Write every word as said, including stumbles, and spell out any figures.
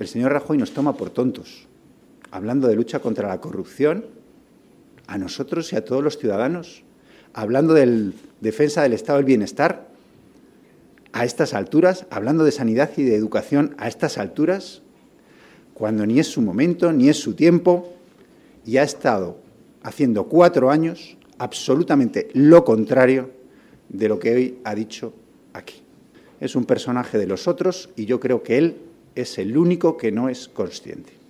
el señor Rajoy nos toma por tontos, hablando de lucha contra la corrupción, a nosotros y a todos los ciudadanos, hablando de defensa del estado del bienestar, a estas alturas, hablando de sanidad y de educación a estas alturas, cuando ni es su momento, ni es su tiempo, y ha estado haciendo cuatro años absolutamente lo contrario de lo que hoy ha dicho aquí. Es un personaje de los otros y yo creo que él es el único que no es consciente.